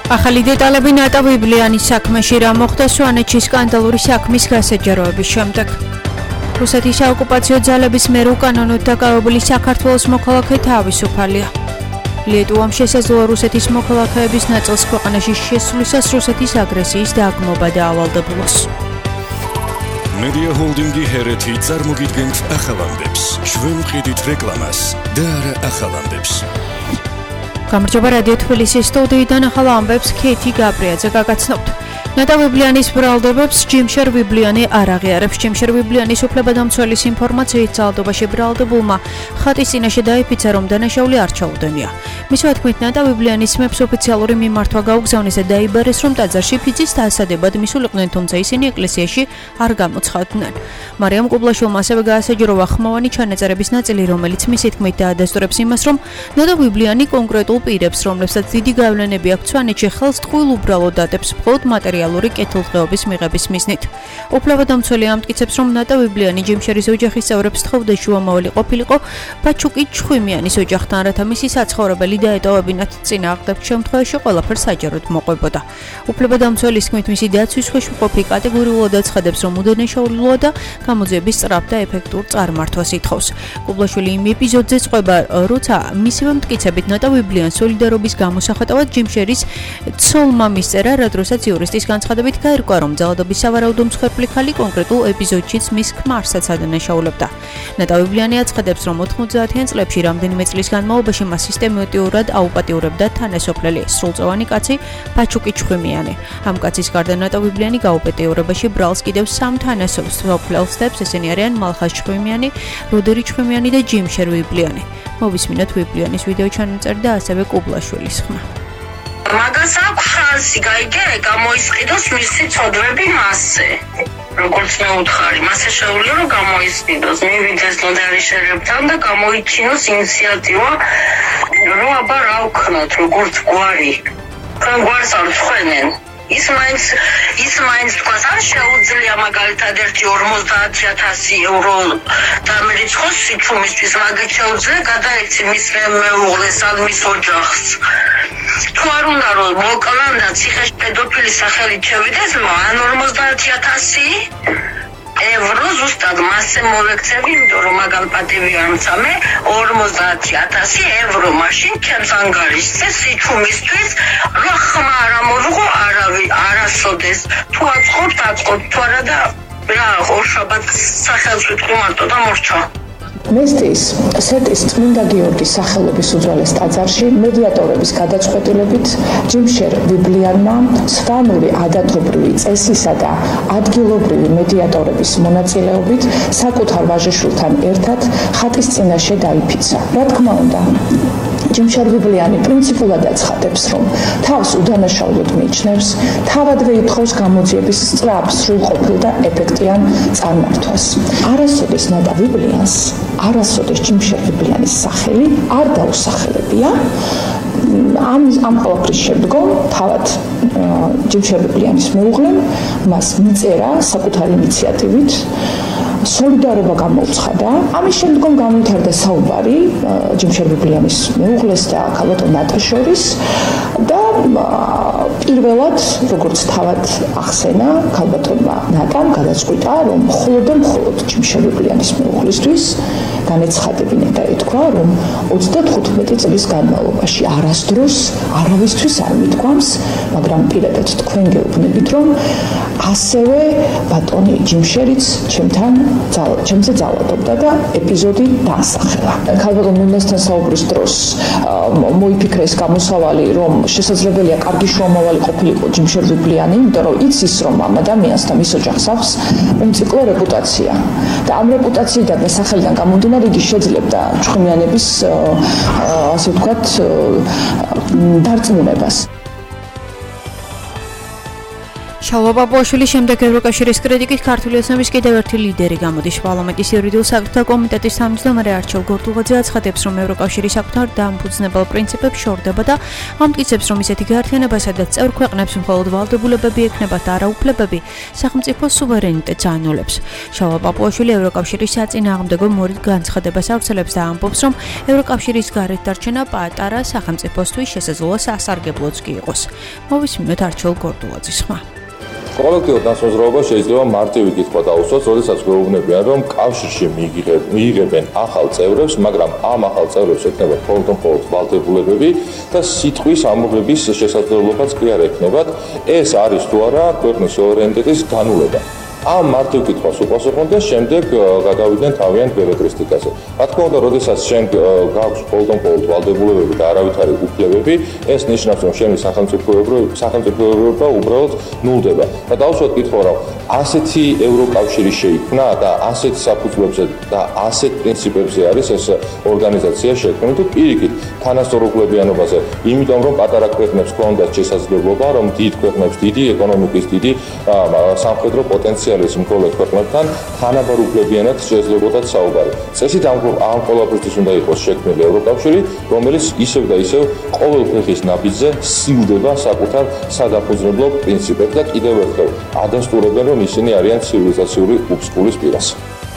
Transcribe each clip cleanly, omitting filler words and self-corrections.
ახალი დეტალები ნატა ვიბლიანის საქმეში რა მოხდა სვანეთში სკანდალური საქმის გასაჯაროების შემდეგ. რუსეთის საოკუპაციო ძალების მიერ უკანონოდ დაკავებული საქართველოს მოქალაქე თავისუფალია. ლიტვამ შესაძლოა რუსეთის მოქალაქეების ნაწილს ქვეყანაში შესვლისას რუსეთის აგრესიის დაგმობა დაავალდებულოს. Media Holdingi ჰერეთი წარმოგიდგენთ ახალამდებს. ჩვენ ვყიდით რეკლამას და არა ახალამდებს. გამარჯობა რადიო თბილისის სტუდიიდან ახალ ამბებს ქეთი გაბრიაძე გაგაცნობთ. ნატა ვიბლიანის ბრალდებებს ჯიმშერ ვიბლიანი არ აღიარებს. ჯიმშერ ვიბლიანის უფლებადამცველის ინფორმაციით ძალადობაში ბრალდებულმა ხატის წინაშე დაიფიცა, რომ დანაშაული არ ჩაუდენია. მისმა თქმით, ნატა ვიბლიანის მეფს ოფიციალური მიმართვა გაუგზავნეს და დაიბარეს, რომ ტაძარში ფიცის დაასადებად მისულიყვნენ, თუმცა ისინი ეკლესიაში არ გამოცხადდნენ. მარიამ კუბლაშვილმა ასევე გაასაჯაროვა ხმოვანი ჩანაწერების ნაწილი, რომელიც მისი თქმით დაადასტურებს იმას, რომ ნატა ვიბლიანი კონკრეტულ პირებს, რომლებსაც დიდი გავლენები აქვს სვანეთში, ხელს ტყუილ უბრალოდ დადებს მხოლოდ მატერიალური კეთილდღეობის მიღების მიზნით. უფლებადამცველი ამტკიცებს, რომ ნატა ვიბლიანი ჯიმშერის ოჯახის წევრებს თხოვდა შუამავალი ყოფილიყო პაჩუკი ჩხვიმიანის ოჯახთან, რათა მისი საცხოვრებელი დაეტოვებინათ. წინააღმდეგ შემთხვევაში ყველაფერს საჯაროდ მოყვებოდა. უფლებადამცველის თქმით, მისი დაცვის ქვეშყოფი კატეგორიულად აცხადებს, რომ უდანაშაულოა და გამოძიების სწრაფ და ეფექტურ წარმართვას ითხოვს. კუბლაშვილი იმ ეპიზოდზე წყვება, როცა მისივე მტკიცებით ნატა ვიბლიანს სოლიდარობის გამოსახატავად ჯიმშერის ცოლმა მისწერა, რა დროსაც იურისტის განცხადებით გაირკვა, რომ ძალადობის სავარაუდო მსხვერპლი ქალი კონკრეტულ ეპიზოდშიც მის ქმარსაც ადანაშაულებდა. ნატა ვიბლიანი აცხადებს, რომ 90-იან წლებში რამდენიმე წლის განმავლობაში მას სისტემატურად აუპატიურებდა თანასოფლელი სრულწლოვანი კაცი პაჩუკი ჩხვიმიანი. ამ კაცის გარდა ნატა ვიბლიანი გაუპატიურებაში ბრალს კიდევ 3 თანასოფლელს დებს, ესენი არიან მალხაზ ჩხვიმიანი, როდერი ჩხვიმიანი და ჯიმშერ ვიბლიანი. მოვისმინოთ ვიბლიანის ვიდეო ჩანაწერი და ასევე კუბლაშვილის ხმა. მაგას აქვს შანსი გაიგე, გამოისყიდოს მისი ცოდვები მასზე. როგორც მე უთხარი, მასე შეუძლია რომ გამოისყიდოს, მივიდეს ნოდარიშერებთან და გამოიჩინოს ინიციატივა, რომ აბა რა ვქნათ, როგორც გვარი. თქვენ გვარს არ ვცხვენენ. ის მაინც თქვას არ შეუძლია მაგალითად 50,000 ევრო დამერიცხოს სიჩუმისთვის, მაგით შეუძლია გადაეცი მის მეუღლეს ან მის ოჯახს. თუ არ უნდა რომ მოკლან და ციხეში პედოფილის სახელით შევიდეს, ან 50,000 ევრო ზუსტად მასზე მოვექცევი, იმიტომ რომ მაგალ პატივი არ მცამე 50,000 ევრო მაშინ ჩემს ანგარიშზე სიჩუმისთვის რა ხმა არ ამოვიღო არასოდეს. თუ აწყობთ, თუ არა და რა ორშაბათ სახელს ვიტყვი მარტო და მორჩა. მესტის სეტის წმინდა გიორგის სახელობის უძველეს ტაძარში მედიატორების გადაწყვეტილებით ჯიმშერ ვიბლიანმა სვანური ადათობრივი წესისა და ადგილობრივი მედიატორების მონაწილეობით საკუთარ ვაჟიშვილთან ერთად ხატის წინაშე დაიფიცა. რა თქმა უნდა, ჯიმშერ ვიბლიანი პრინციპულად აცხადებს, რომ თავს უდანაშაულოდ მიიჩნევს, თავადვე ითხოვს გამოძიების სწრაფ, სრულყოფილ და ეფექტიან წარმართვას. არასოდეს ნატა ვიბლიანს, არასოდეს ჯიმშერ ვიბლიანის სახელი არ დაუსახელებია. ამ ყველაფრის შემდგომ თავად ჯიმშერ ვიბლიანის მეუღლემ მას მიწერა საკუთარი ინიციატივით, სოლიდარობა გამოუცხადა. ამის შემდგომ განვითარდა საუბარი ჯიმშერ ვიბლიანის მეუღლეს და ქალბატონ ნატას შორის და პირველად, როგორც თავად ახსენა, ქალბატონმა ნატამ გადაწყვიტა, რომ მხოლოდ ჯიმშერ ვიბლიანის მეუღლისთვის განეცხადებინა და ეთქვა, რომ 35 წლის განმავლობაში არასდროს არავისთვის არ მithქვამს, მაგრამ პირადად თქვენ გეუბნებით, რომ ასევე ბატონი ჯიმშერიც ჩემზე ძალადობდა და ეპიზოდი დაასახელა. ქალბატონ ნუნესთან საუბრის დროს მოიფიქრა ეს გამოსავალი, რომ შესაძლებელია კარგი შუამავალი ყოფილიყო ჯიმშერ ვიბლიანი, იმიტომ რომ იცის, რომ ამ ადამიანს და მის ოჯახს აქვს უმციკლო რეპუტაცია. და ამ რეპუტაციიდან და სახელიდან გამომდინარე იგი შეძლებდა ჩხუმიანების ასე ვთქვათ დარწმუნებას. შალვა პაპუაშვილის შემდეგ ევროკავშირის კრიტიკით ქართული ოცნების კიდევ ერთი ლიდერი გამოდის. პარლამენტის იურიდიულ საკითხთა კომიტეტის თავმჯდომარე არჩილ გორდულაძე აცხადებს, რომ ევროკავშირის საკუთარ დამფუძნებელ პრინციპებს შორდება და ამტკიცებს, რომ ისეთი გაერთიანება, სადაც წევრ ქვეყნებს მხოლოდ ვალდებულებები ექნებათ და არა უფლებები, სახელმწიფოს სუვერენიტეტს აანულებს. შალვა პაპუაშვილი ევროკავშირის საწინააღმდეგო მორიგ განცხადებას ავრცელებს და ამბობს, რომ ევროკავშირის გარეთ დარჩენა პატარა სახელმწიფოსთვის შესაძლოა სასარგებლოც კი იყოს. მოვისმინოთ არჩილ გორდულაძის ხმა. კოლექტიურ დასაზრაობას შეიძლება მარტივი კითხვა დაუსვათ, როდესაც გვეუბნებიან, რომ კავშირში მიიღებენ ახალ წევრებს, მაგრამ ამ ახალ წევრებს ექნებათ მხოლოდ ვალდებულებები და სიტყვის ამოღების შესაძლებლობაც კი არ ექნებათ. ეს არის თუ არა ქვეყნის სუვერენიტეტის განულება. ამ მარტივ კითხვას უპასუხონ და შემდეგ გადავიდნენ თავიანთ ბელეტრისტიკაზე. რა თქმა უნდა, როდესაც შენ გაქვს მხოლოდ ვალდებულებები და არავითარი უფლებები, ეს ნიშნავს, რომ შენი სახელმწიფოებრობა უბრალოდ ნულდება. და დავუსვათ კითხვა, რომ ასეთი ევროკავშირი შეიქმნა და ასეთ საფუძვლებზე და ასეთ პრინციპებზე არის ეს ორგანიზაცია შექმნილი თუ პირიქით თანასწორუფლებიანობაზე, იმიტომ რომ პატარა ქვეყნებს ჰქონდათ შესაძლებლობა, რომ დიდ ქვეყნებს დიდი ეკონომიკის, დიდი სამხედრო პოტენციალი მქონე ქვეყნებთან თანაბარ უფლებიანად შეიძლებოდა საუბარი. წესით ამ ყველაფერთვის უნდა იყოს შექმნილი ევროკავშირი, რომელიც ისევ და ისევ ყოველ ფეხის ნაბიჯზე სილდება საკუთარ სადაფუძნებლო პრინციპებს და კიდევ ერთხელ ადასტურებენ, რომ ისინი არიან ცივილიზაციური უფსკულის პირას.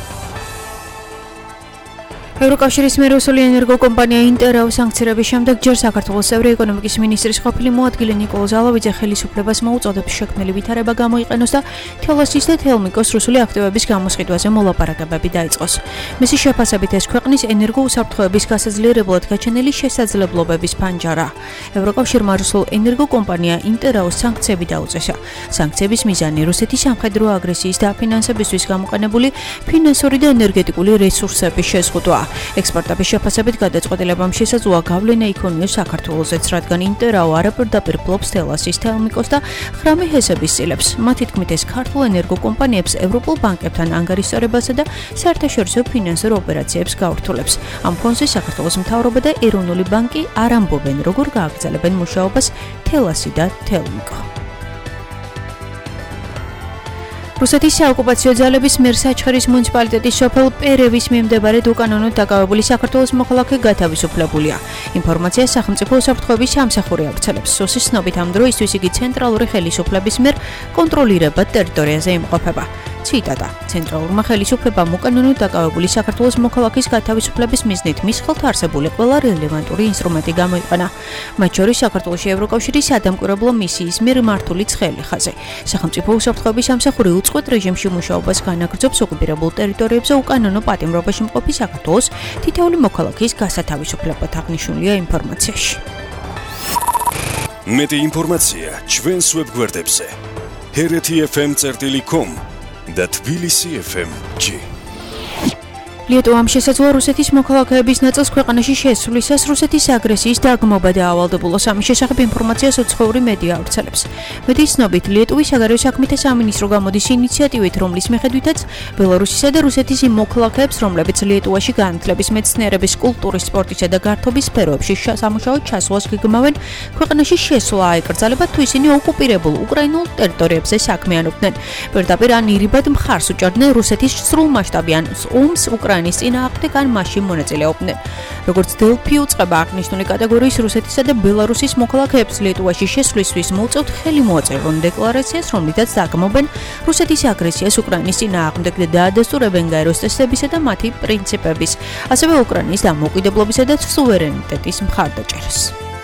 ევროკავშირის მეროსული ენერგოკომპანია ინტერაოს სანქცირების შემდეგ ჯერ საქართველოს წევრი ეკონომიკის მინისტრის ყოფილი მოადგილე ნიკოლოზ ზალავიძე ხელისუფლებას მოუწოდებს შექმნილი ვითარება გამოიყენოს და თელოსის და თელმიკოს რუსული აქტივების გამოსყიდვაზე მოლაპარაკებები დაიწყოს. მისი შეფასებით ეს ქვეყნის ენერგოუსაფრთხოების გასაძლიერებლად გაჩენილი შესაძლებლობების ფანჯარა. ევროკავშირმა რუსულ ენერგოკომპანია ინტერაოს სანქციები დაუწესა. სანქციების მიზანი რუსეთის სამხედრო აგრესიის დაფინანსებისთვის გამოყენებული ფინანსური და ენერგეტიკული რესურსების შეზღუდვა. ექსპერტების შეფასებით გადაწყვეტილებამ შესაძლოა გავლენა იქონიოს საქართველოსაც, რადგან ინტერაო არაპირდაპირ ფლობს თელასის, თელმიკოს და ხრამი ჰესების წილებს. მათი თქმით, ეს ქართულ ენერგოკომპანიებს ევროპულ ბანკებთან ანგარიშსწორებასა და საერთაშორისო ფინანსურ ოპერაციებს გაურთულებს. ამ ფონზე საქართველოს მთავრობა და ეროვნული ბანკი არ ამბობენ, როგორ გააგრძელებენ მუშაობას თელასი და თელმიკო. რუსეთის საოკუპაციო ძალების მიერ საჩხერის მუნიციპალიტეტის სოფელ პერევის მიმდებარედ უკანონოდ დაკავებული საქართველოს მოქალაქე გათავისუფლებულია. ინფორმაციას სახელმწიფო უსაფრთხოების სამსახური ავრცელებს. სოსის ცნობით ამ დროისთვის იგი ცენტრალური ხელისუფლების მიერ კონტროლირებად ტერიტორიაზე იმყოფება. ციტატა: ცენტრალურმა ხელისუფლებამ უკანონოდ დაკავებული საქართველოს მოქალაქის გათავისუფლების მიზნით მის ხელთ არსებული ყველა რელევანტური ინსტრუმენტი გამოიყენა. მათ შორის საქართველოში ევროკავშირის სადამკვირვებლო მისიის მიერ მართული ცხელი ხაზი. სახელმწიფო უსაფრთხოების სამსახური უწყვეტ რეჟიმში მუშაობას განაგრძობს ოკუპირებულ ტერიტორიებზე უკანონო პატიმრობაში მყოფი საქართველოს თითოეული მოქალაქის გასათავისუფლებლად აღნიშნულია ინფორმაციაში. მეტი ინფორმაცია ჩვენს ვებგვერდებზე hereti.fm.com და tbilisi.fm.g. ლიეტუვამ შესაძლოა რუსეთის მოქალაქეების ნაწილს ქვეყანაში შესვლისას რუსეთის აგრესიის დაგმობა დაავალდებულოს. ამის შესახებ ინფორმაციას უცხოური მედია ავრცელებს. მედიის ცნობით, ლიეტუვის საგარეო საქმეთა სამინისტრო გამოდის ინიციატივით, რომლის მიხედვითაც ბელარუსისა და რუსეთის იმ მოქალაქეებს, რომლებიც ლიეტუვაში განათლების, მეცნიერების, კულტურის, სპორტისა და გართობის სფეროებში სამუშაოდ ჩასვლას გეგმავენ, ქვეყანაში შესვლა აეკრძალებათ, თუ ისინი ოკუპირებულ უკრაინულ ტერიტორიებზე საქმიანობდნენ. პირდაპირ ან ირიბად მხარს უჭერდნენ რუსეთის სრულმასშტაბიან ომს უკრაინის წინააღმდეგ ან მასში მონაწილეობდნენ. როგორც დელფი უწყება აღნიშნული კატეგორიის რუსეთისა და ბელარუსის მოქალაქეებს ლიეტუვაში შესვლისთვის მოუწევთ ხელი მოაწერონ დეკლარაციას, რომლითაც დაგმობენ რუსეთის აგრესიას უკრაინის წინააღმდეგ და დაადასტურებენ გაეროს წესდებისა და მათი პრინციპების, ასევე უკრაინის დამოუკიდებლობისა და სუვერენიტეტის მხარდაჭერას.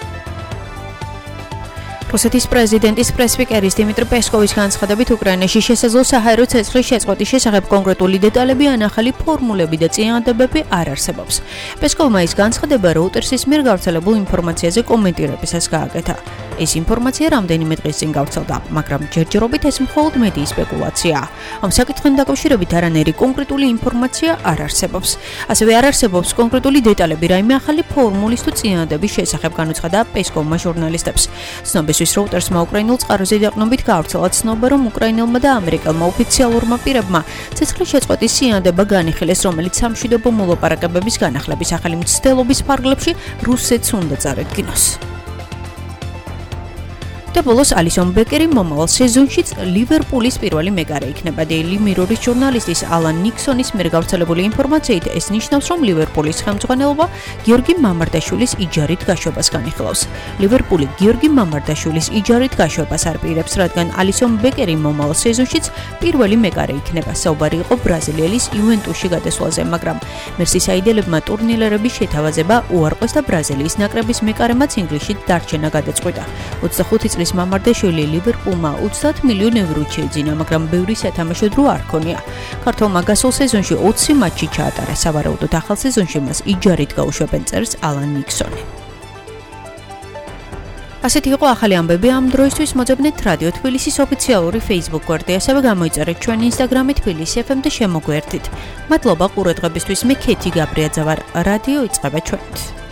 რუსეთის პრეზიდენტის პრესპიკერის დიმიტრი პესკოვის განცხადებით, უკრაინაში შესაძლო საჰაერო ცეცხლის შეწყვეტის შესახებ კონკრეტული დეტალები ან ახალი ფორმულები და წინადადებები არ არსებობს. პესკოვმა ის განცხადება Reuters-ის მიერ გავრცელებულ ინფორმაციაზე კომენტირებისას გააკეთა. ეს ინფორმაცია რამდენიმე დღის წინ გავრცელდა, მაგრამ ჯერჯერობით ეს მხოლოდ მედიის სპეკულაციაა. ამ საკითხთან დაკავშირებით არანაირი კონკრეტული ინფორმაცია არ არსებობს. ასევე არ არსებობს კონკრეტული დეტალები რაიმე ახალი ფორმულის თუ წინადადების შესახებ, განუცხადა პესკოვმა ჟურნალისტებს. ცნობისთვის Reuters-მა უკრაინულ წყაროზე დაყრდნობით გავრცელა ცნობა, რომ უკრაინელმა და ამერიკელმა ოფიციალურმა პირებმა ცეცხლის შეწყვეტის წინადადება განიხილეს, რომელიც სამშვიდობო მოლაპარაკებების განახლების ახალი მცდელობის ფარგლებში რუსეთს უნდა წარედგინოს. და ბოლოს ალისონ ბეკერი მომავალ სეზონშიც ლივერპულის პირველი მეკარე იქნება. Daily Mirror-ის ჟურნალისტის ალან ნიქსონის მიერ გავრცელებული ინფორმაციით ეს ნიშნავს, რომ ლივერპულის ხელმძღვანელობა გიორგი მამარდაშვილის იჯარით გაშვებას განიხილავს. ლივერპული გიორგი მამარდაშვილის იჯარით გაშვებას არ პირებს, რადგან ალისონ ბეკერი მომავალ სეზონშიც პირველი მეკარე იქნება. საუბარი იყო ბრაზილიელის იუვენტუსში გადასვლაზე, მაგრამ მერსისაიდელებმა ტურნირების შეთავაზება უარყვეს და ბრაზილიის ნაკრების მეკარემაც ინგლისში დარჩენა გადაწყვიტა. 25 წლის მამარდაშვილი ლივერპულმა 30 მილიონი ევრო შეიძინა, მაგრამ ბევრი სათამაშო დრო არ ქონია. ქართველმა გასულ სეზონში 20 მატჩი ჩაატარა, სავარაუდოდ ახალ სეზონში მას იჯარით გაუშვებენ, წერს ალან ნიქსონი. ასეთი იყო ახალი ამბები ამ დროისთვის. მოძებნეთ რადიო თბილისის ოფიციალური Facebook გვერდი, ასევე გამოიწერეთ ჩვენი Instagram-ი თბილისი FM და შემოგვერთით. მადლობა ყურადღებისთვის. მე ქეთი გაბრიაძე ვარ. რადიო იწყება ჩვენით.